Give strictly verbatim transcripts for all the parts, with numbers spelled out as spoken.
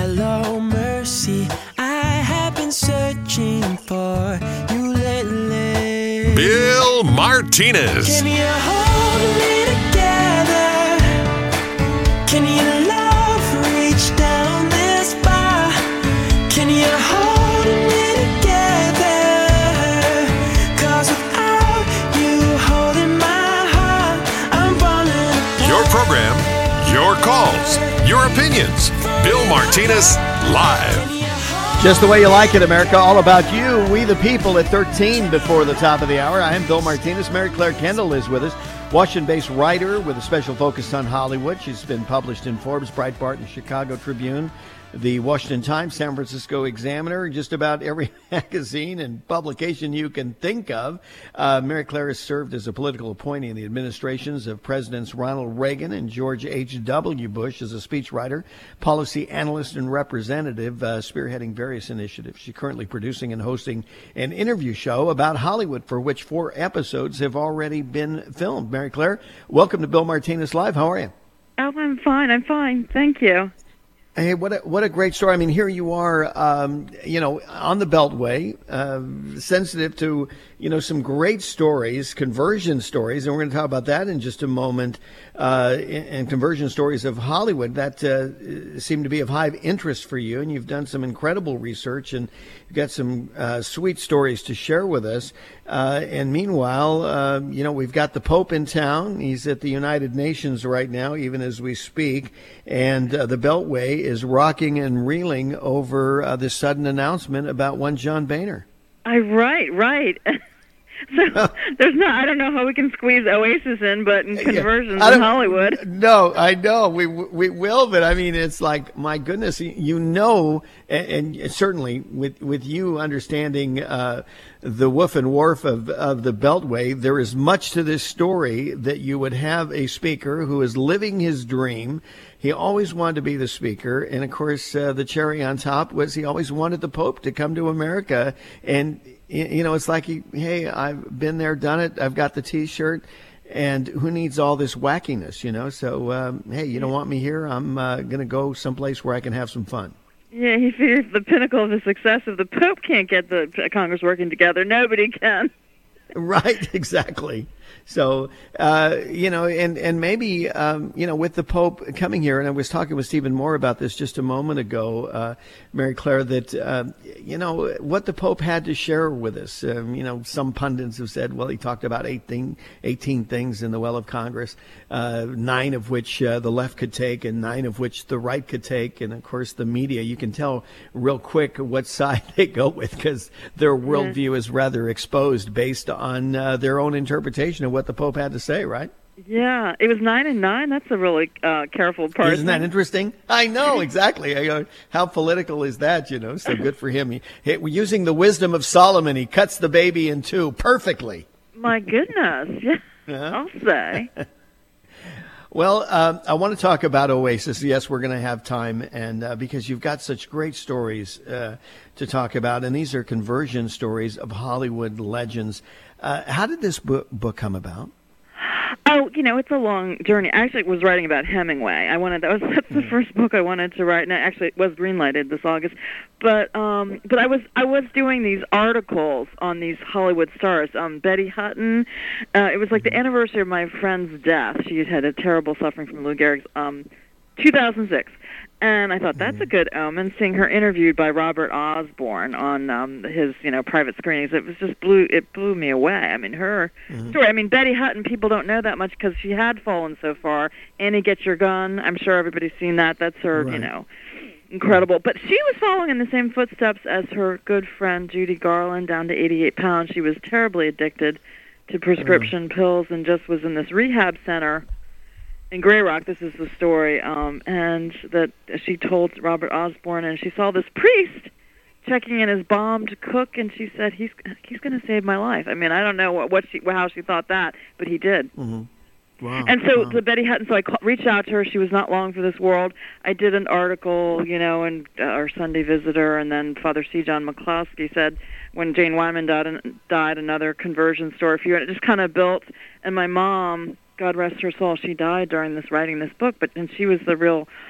Hello, mercy, I have been searching for you lately. Bill Martinez. Can you hold me together? Can your love reach down this far? Can you hold me together? Cause without you holding my heart, I'm falling apart. Your program, your calls, your opinions. Bill Martinez, live. Just the way you like it, America. All about you, we the people, at thirteen before the top of the hour. I am Bill Martinez. Mary Claire Kendall is with us, Washington-based writer with a special focus on Hollywood. She's been published in Forbes, Breitbart, and Chicago Tribune, the Washington Times, San Francisco Examiner, just about every magazine and publication you can think of. Uh, Mary Claire has served as a political appointee in the administrations of Presidents Ronald Reagan and George H W. Bush as a speechwriter, policy analyst, and representative, uh, spearheading various initiatives. She's currently producing and hosting an interview show about Hollywood, for which four episodes have already been filmed. Mary Claire, welcome to Bill Martinez Live. How are you? Oh, I'm fine. I'm fine. Thank you. Hey, what a, what a great story. I mean, here you are, um, you know, on the Beltway, uh, sensitive to, you know, some great stories, conversion stories, and we're going to talk about that in just a moment, uh, and conversion stories of Hollywood that uh, seem to be of high interest for you, and you've done some incredible research, and you've got some uh, sweet stories to share with us. Uh, and meanwhile, uh, you know, we've got the Pope in town. He's at the United Nations right now, even as we speak, and uh, the Beltway is rocking and reeling over uh, this sudden announcement about one John Boehner. I right, right. So there's no, I don't know how we can squeeze Oasis in, but in conversions yeah, in Hollywood. No, I know we we will, but I mean, it's like, my goodness, you know, and, and certainly with with you understanding uh, the woof and wharf of of the Beltway, there is much to this story that you would have a speaker who is living his dream. He always wanted to be the speaker, and of course, uh, the cherry on top was he always wanted the Pope to come to America. And you know, it's like, he, hey, I've been there, done it. I've got the T-shirt, and who needs all this wackiness, you know? So, um, hey, you don't want me here? I'm uh, going to go someplace where I can have some fun. Yeah, he figures the pinnacle of the success if the Pope can't get the Congress working together, nobody can. Right, exactly. So, uh, you know, and, and maybe, um, you know, with the Pope coming here, and I was talking with Stephen Moore about this just a moment ago, uh, Mary Claire, that, uh, you know, what the Pope had to share with us. Um, you know, some pundits have said, well, he talked about eighteen, eighteen things in the well of Congress, uh, nine of which uh, the left could take and nine of which the right could take. And, of course, the media, you can tell real quick what side they go with, because their worldview yeah. is rather exposed based on uh, their own interpretation of what the Pope had to say, right? Yeah, it was nine and nine. That's a really uh, careful person. Isn't that interesting? I know, exactly. I, uh, how political is that, you know? So good for him. He, he, using the wisdom of Solomon, he cuts the baby in two perfectly. My goodness. Yeah, uh-huh. I'll say. Well, um, I want to talk about Oasis. Yes, we're going to have time, and uh, because you've got such great stories uh, to talk about, and these are conversion stories of Hollywood legends. Uh, how did this book, book come about? Oh, you know, it's a long journey. I actually was writing about Hemingway. I wanted that was that's the first book I wanted to write, and it actually was greenlighted this August. But um, but I was I was doing these articles on these Hollywood stars. Um, Betty Hutton. Uh, it was like the anniversary of my friend's death. She had had a terrible suffering from Lou Gehrig's. Um, two thousand six. And I thought, that's a good omen, seeing her interviewed by Robert Osborne on um, his, you know, private screenings. It was just blew, it blew me away. I mean, her mm-hmm. story. I mean, Betty Hutton, people don't know that much because she had fallen so far. Annie, Get Your Gun. I'm sure everybody's seen that. That's her, right. you know, incredible. But she was following in the same footsteps as her good friend Judy Garland, down to eighty-eight pounds. She was terribly addicted to prescription uh-huh. pills and just was in this rehab center in Grey Rock. This is the story, um, and that she told Robert Osborne, and she saw this priest checking in his bombed cook, and she said, "He's he's going to save my life." I mean, I don't know what, what she how she thought that, but he did. Mm-hmm. Wow. And so wow. to Betty Hutton, so I call, reached out to her. She was not long for this world. I did an article, you know, in uh, our Sunday Visitor, and then Father C. John McCloskey said when Jane Wyman died, died another conversion story for you, and it just kind of built. And my mom, God rest her soul, she died during this writing this book, but and she was the real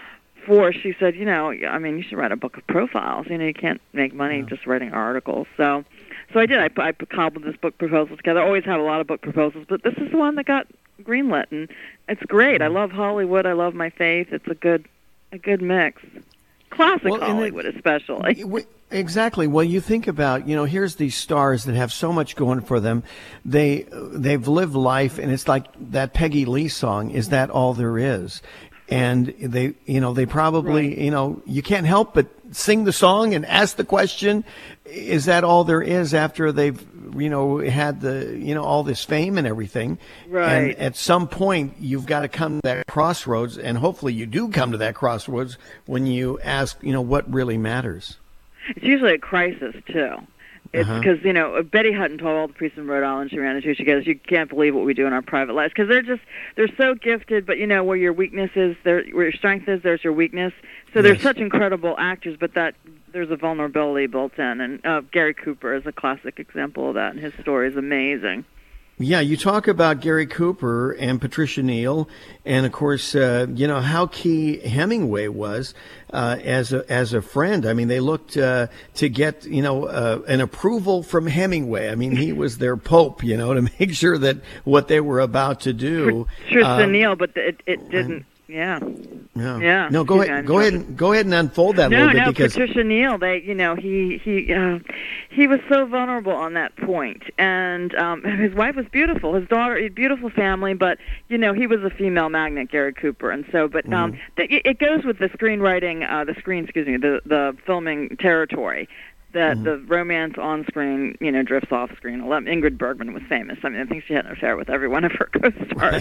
before, she said, you know, I mean, you should write a book of profiles. You know, you can't make money yeah. just writing articles. So, so I did. I, I cobbled this book proposal together. I always have a lot of book proposals, but this is the one that got greenlit, and it's great. I love Hollywood. I love my faith. It's a good, a good mix. Classic well, Hollywood, it, especially. Exactly. Well, you think about, you know, here's these stars that have so much going for them. They, they've lived life, and it's like that Peggy Lee song, Is That All There Is? And they, you know, they probably, right. you know, you can't help but sing the song and ask the question, is that all there is after they've, you know, had the, you know, all this fame and everything? Right. And at some point, you've got to come to that crossroads, and hopefully you do come to that crossroads when you ask, you know, what really matters. It's usually a crisis, too. It's because, uh-huh. you know, Betty Hutton told all the priests in Rhode Island she ran into, she goes, you can't believe what we do in our private lives. Because they're just, they're so gifted, but, you know, where your weakness is, there, where your strength is, there's your weakness. So they're yes. such incredible actors, but that there's a vulnerability built in. And uh, Gary Cooper is a classic example of that, and his story is amazing. Yeah, you talk about Gary Cooper and Patricia Neal, and of course, uh, you know how key Hemingway was uh, as a as a friend. I mean, they looked uh, to get you know uh, an approval from Hemingway. I mean, he was their pope, you know, to make sure that what they were about to do. Patricia um, Neal, but it it didn't. Yeah. No. Yeah. No, go ahead. Go ahead. And, go ahead and unfold that a no, little bit no, because Patricia Neal. They, you know, he he uh, he was so vulnerable on that point, and um, his wife was beautiful. His daughter, a beautiful family, but you know, he was a female magnet, Gary Cooper, and so. But um, mm. th- it goes with the screenwriting, uh, the screen, excuse me, the the filming territory. That mm-hmm. the romance on screen, you know, drifts off screen. Ingrid Bergman was famous. I mean, I think she had an affair with every one of her co-stars.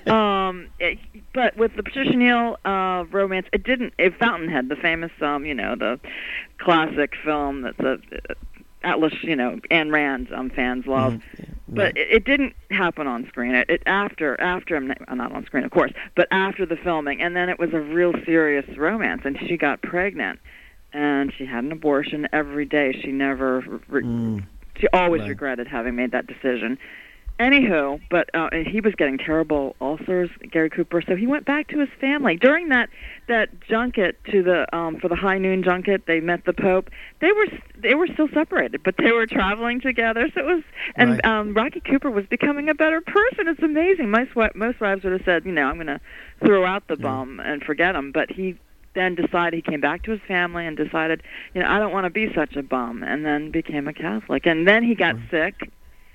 um, it, but with the Patricia Neal uh, romance, it didn't. It Fountainhead, the famous, um, you know, the classic film that's a uh, Atlas, you know, Ayn Rand um, fans love. Mm-hmm. Yeah. But right. it, it didn't happen on screen. It, it after after I'm not on screen, of course, but after the filming, and then it was a real serious romance, and she got pregnant. And she had an abortion every day. She never, re- mm. she always right. regretted having made that decision. Anywho, but uh, he was getting terrible ulcers, Gary Cooper. So he went back to his family during that that junket to the um, for the High Noon junket. They met the Pope. They were they were still separated, but they were traveling together. So it was, and right. um, Rocky Cooper was becoming a better person. It's amazing. Most most wives would have said, you know, I'm going to throw out the bum yeah. and forget him, but he. Then decided, he came back to his family and decided, you know, I don't want to be such a bum, and then became a Catholic. And then he got mm-hmm. sick,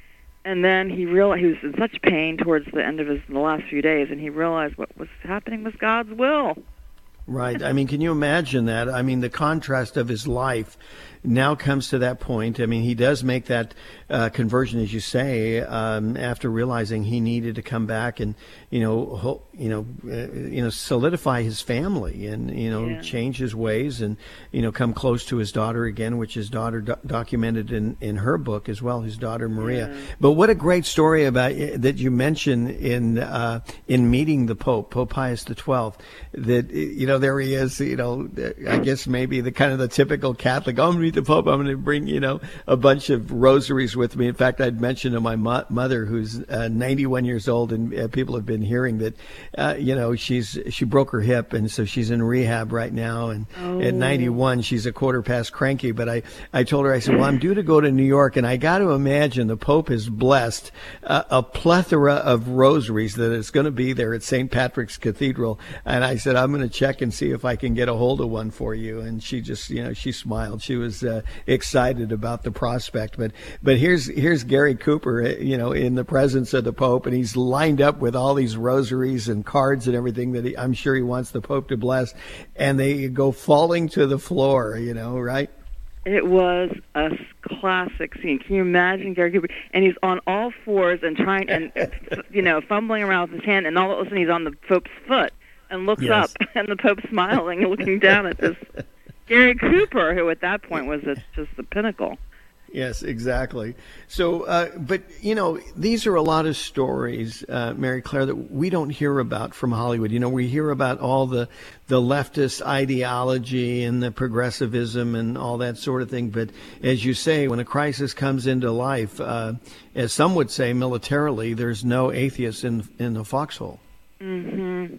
and then he realized he was in such pain towards the end of his the last few days, and he realized what was happening was God's will. Right. I mean, can you imagine that? I mean, the contrast of his life now comes to that point. I mean, he does make that uh, conversion, as you say, um, after realizing he needed to come back and, you know, ho- you know, uh, you know, solidify his family and, you know, yeah. change his ways and, you know, come close to his daughter again, which his daughter do- documented in, in her book as well, his daughter Maria. Yeah. But what a great story about that you mentioned in uh, in meeting the Pope, Pope Pius the twelfth. That you know, there he is. You know, I guess maybe the kind of the typical Catholic. Oh, I'm going to meet the Pope. I'm going to bring you know a bunch of rosaries with me. In fact, I'd mentioned to my mo- mother, who's uh, ninety-one years old, and uh, people have been hearing that. Uh, you know, she's she broke her hip, and so she's in rehab right now. And oh. at ninety-one, she's a quarter past cranky. But I, I told her, I said, well, I'm due to go to New York, and I got to imagine the Pope has blessed uh, a plethora of rosaries that is going to be there at Saint Patrick's Cathedral. And I said, I'm going to check and see if I can get a hold of one for you. And she just, you know, she smiled. She was uh, excited about the prospect. But but here's here's Gary Cooper, you know, in the presence of the Pope, and he's lined up with all these rosaries and cards and everything that he, I'm sure he wants the Pope to bless, and they go falling to the floor, you know, right? It was a classic scene. Can you imagine Gary Cooper? And he's on all fours and trying, and you know, fumbling around with his hand, and all of a sudden he's on the Pope's foot and looks yes. up, and the Pope's smiling and looking down at this Gary Cooper, who at that point was just the pinnacle. Yes, exactly. So, uh, but, you know, these are a lot of stories, uh, Mary Claire, that we don't hear about from Hollywood. You know, we hear about all the, the leftist ideology and the progressivism and all that sort of thing. But as you say, when a crisis comes into life, uh, as some would say militarily, there's no atheist in, in the foxhole. Mm-hmm.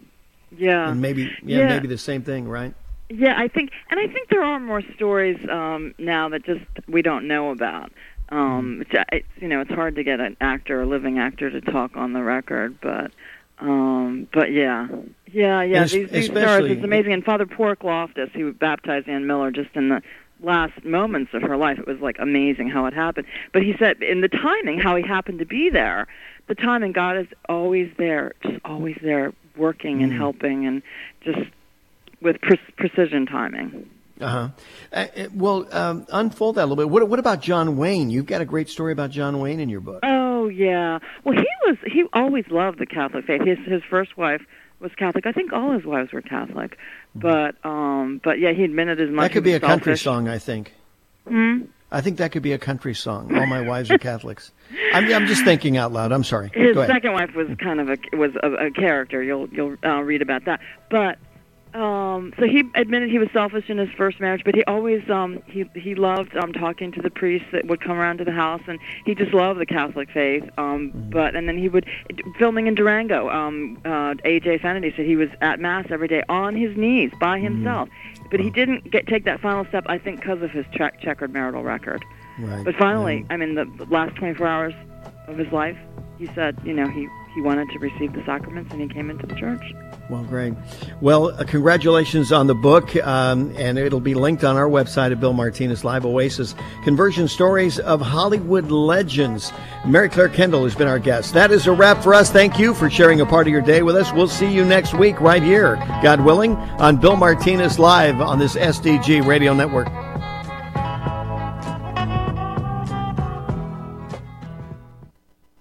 Yeah. And maybe, yeah, Yeah. maybe the same thing, right? Yeah, I think, and I think there are more stories um, now that just we don't know about. Um, it's, it's, you know, it's hard to get an actor, a living actor, to talk on the record, but, um, but yeah, yeah, yeah. Es- These, these stories, especially- it's amazing. And Father Pork Loftus, who baptized Ann Miller just in the last moments of her life, it was like amazing how it happened. But he said, in the timing, how he happened to be there, the timing, God is always there, just always there, working and Mm. helping, and just with pre- precision timing. Uh-huh. Uh, uh, well, um, unfold that a little bit. What, what about John Wayne? You've got a great story about John Wayne in your book. Oh yeah. Well, he was he always loved the Catholic faith. His his first wife was Catholic. I think all his wives were Catholic. But um but yeah, he admitted as much. That could be he a was country selfish. song, I think. Hmm? I think that could be a country song. All my wives are Catholics. I'm, I'm just thinking out loud. I'm sorry. His Go ahead. second wife was kind of a was a, a character. You'll you'll uh, read about that. But um, so he admitted he was selfish in his first marriage, but he always um, he he loved um, talking to the priests that would come around to the house, and he just loved the Catholic faith. Um, Mm-hmm. But and then he would filming in Durango. Um, uh, A J Fennedy said he was at mass every day on his knees by himself, but he didn't get take that final step. I think because of his tra- checkered marital record. Right. But finally, I mean, the the last twenty-four hours of his life, he said, you know, he, he wanted to receive the sacraments, and he came into the church. Well, great. Well, uh, congratulations on the book, um, and it'll be linked on our website at Bill Martinez Live Oasis, Conversion Stories of Hollywood Legends. Mary Claire Kendall has been our guest. That is a wrap for us. Thank you for sharing a part of your day with us. We'll see you next week right here, God willing, on Bill Martinez Live on this S D G Radio Network.